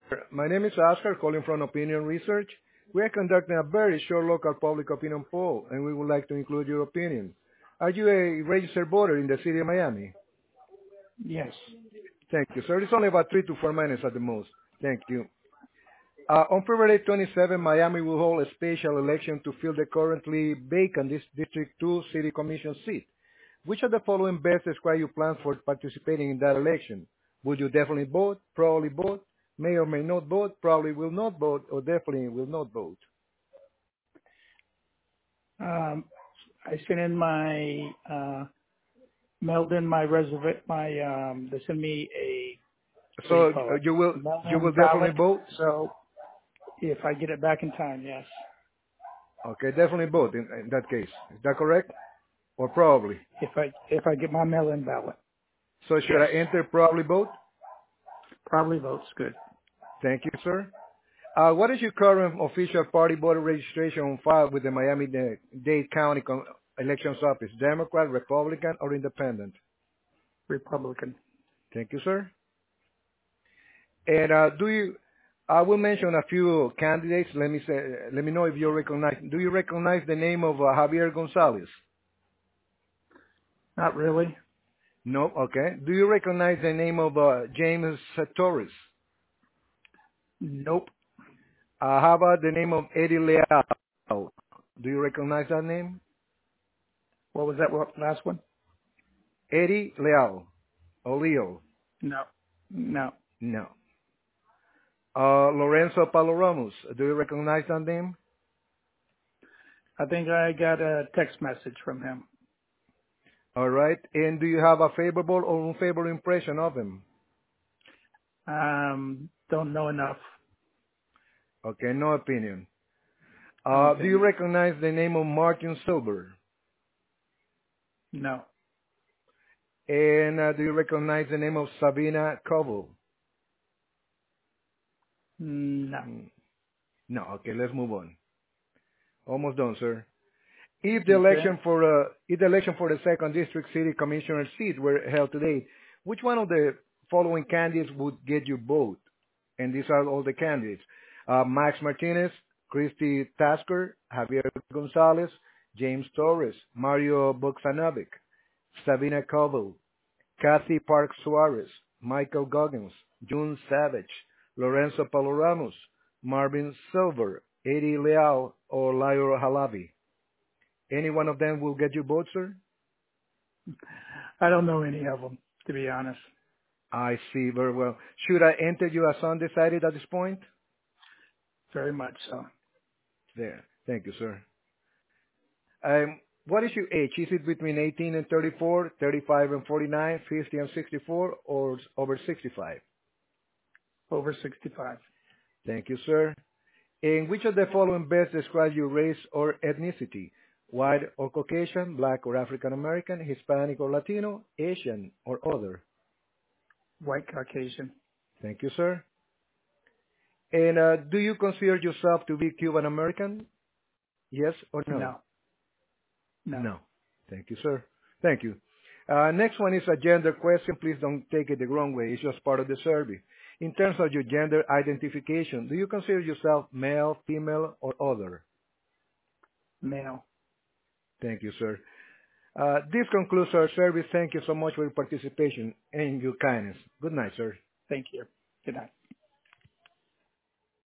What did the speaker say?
My name is Oscar, calling from Opinion Research. We are conducting a very short local public opinion poll, and we would like to include your opinion. Are you a registered voter in the city of Miami? Yes. Thank you, sir. It's only about 3 to 4 minutes at the most. Thank you. On February 27, Miami will hold a special election to fill the currently vacant District 2 City Commission seat. Which of the following best describe your plans for participating in that election? Would you definitely vote, probably vote, may or may not vote, probably will not vote, or definitely will not vote? I sent in my mailed in my they sent me a what do you So call it? you will Mail-in definitely ballot. vote? So if I get it back in time, yes. Okay, definitely vote in that case. Is that correct? Or probably? If I get my mail-in ballot, So should yes. I enter probably vote? Probably votes good. Thank you, sir. What is your current official party voter registration on file with the Miami-Dade County Elections Office? Democrat, Republican, or Independent? Republican. Thank you, sir. And I will mention a few candidates. Let me know if you recognize. Do you recognize the name of Javier Gonzalez? Not really. No. Okay. Do you recognize the name of James Torres? Nope. How about the name of Eddie Leal? Do you recognize that name? What was that last one? Eddie Leal. Or Leo? No. No. No. Lorenzo Paloramos. Do you recognize that name? I think I got a text message from him. All right. And do you have a favorable or unfavorable impression of him? Don't know enough. Okay, no opinion. No Do you opinion. recognize the name of Martin Silver? No. And do you recognize the name of Sabina Koval? No. No. Okay, let's move on. Almost done, sir. If the Okay. election for the second district city commissioner seat were held today, which one of the following candidates would get your vote? And these are all the candidates: Max Martinez, Christy Tasker, Javier Gonzalez, James Torres, Mario Buxanovic, Sabina Koval, Kathy Park Suarez, Michael Goggins, June Savage, Lorenzo Paloramos, Marvin Silver, Eddie Leal, or Lairo Halabi. Any one of them will get your vote, sir? I don't know any of them, to be honest. I see, very well. Should I enter you as undecided at this point? Very much so. There. Thank you, sir. What is your age? Is it between 18 and 34, 35 and 49, 50 and 64, or over 65? Over 65. Thank you, sir. In which of the following best describes your race or ethnicity? White or Caucasian, black or African American, Hispanic or Latino, Asian or other? White Caucasian. Thank you, sir. And do you consider yourself to be Cuban American? Yes or no? No. No. No. Thank you, sir. Thank you. Next one is a gender question. Please don't take it the wrong way. It's just part of the survey. In terms of your gender identification, do you consider yourself male, female, or other? Male. Thank you, sir. This concludes our service. Thank you so much for your participation and your kindness. Good night, sir. Thank you. Good night.